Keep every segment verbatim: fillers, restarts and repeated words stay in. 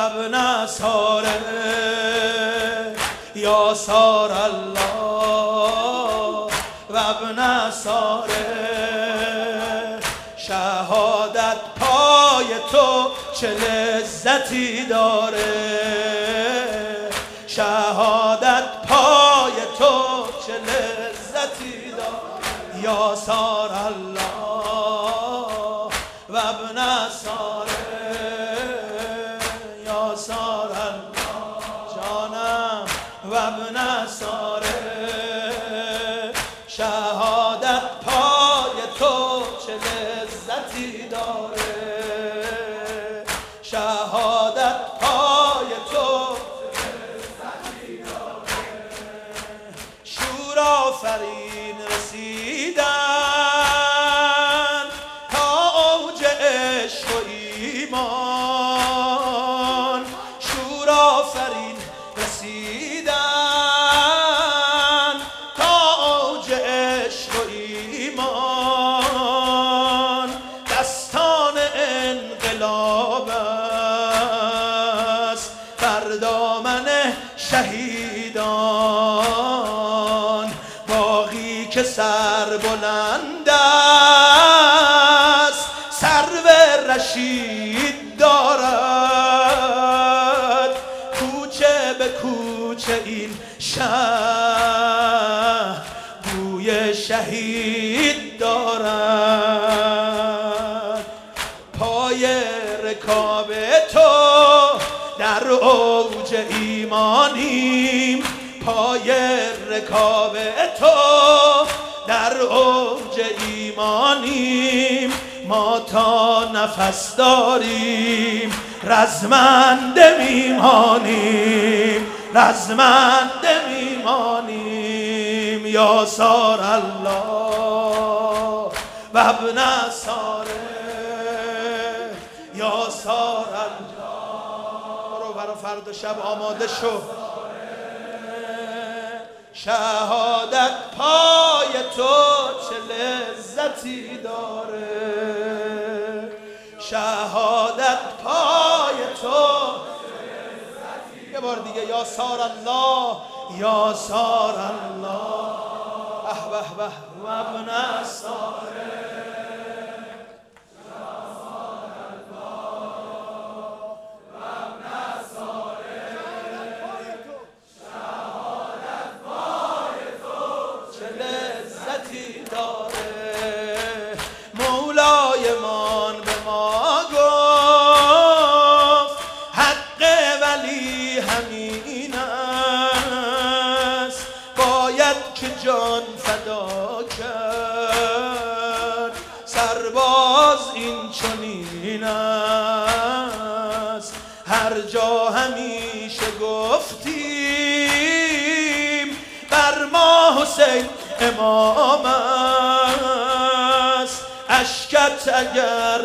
ابن ساره یا سار الله و ابن ساره شهادت پای تو چه لذتی داره شهادت پای تو چه لذتی داره یا سار الله و ابن ساره یا سار الله جانم و ابن ساره شهادت پای تو چه لذتی داره شهادت پای تو چه لذتی داره شور آفرین رسیدن تا اوج عشق و ایمان شور آفرین رسیدن تا اوج عشق و ایمان دستان انقلاب است بر دامن شهیدان باغی که سر بلند است سرو رشید دارد کوچه به کوچه این شهر بوی شهید دارد پای رکاب تو در اوج ایمانیم پای رکاب تو در اوج ایمانیم ما تا نفس داریم رزمنده میمانیم رزمنده میمانیم یا سار الله و ابن ساره یا سار الله برو برو فردا شب آماده شو شهادت پای تو چه لذتی داره شهادت پای تو یه بار دیگه یا سار الله یا سار الله به به به و ابن ساره مولایمان به ما گفت حق ولی همین است باید که جان فدا کرد سرباز این چنین است هر جا همیشه گفتیم بر ما حسین امام است اشکت اگر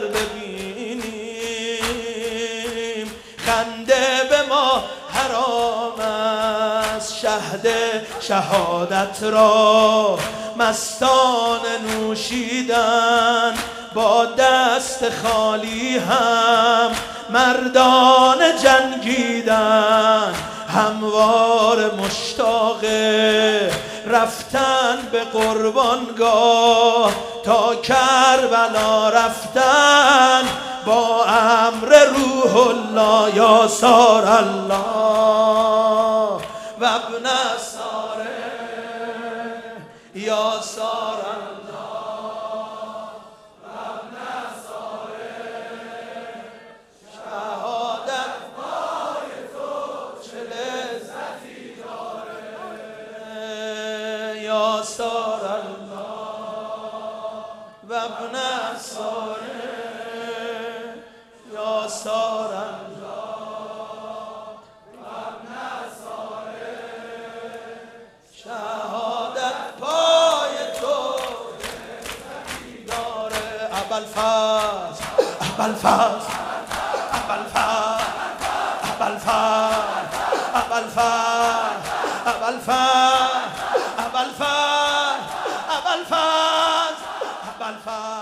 ببینیم خنده به ما حرام است شهد شهادت را مستان نوشیدن با دست خالی هم مردان جنگیدن هموار مشتاق رفتن به قربانگاه تا کربلا رفتن با امر روح الله یا سار الله و ابن ساره یا سار الله و ابن ساره شهادت پای تو چه لذتی داره یا سار الله و ابن ساره یا سار الله و ابن ساره شهادت پای تو لذتی داره ابوالفضل ابوالفضل ابوالفضل ابوالفضل ابوالفضل ابوالفضل ابوالفضل ابوالفضل ابوالفضل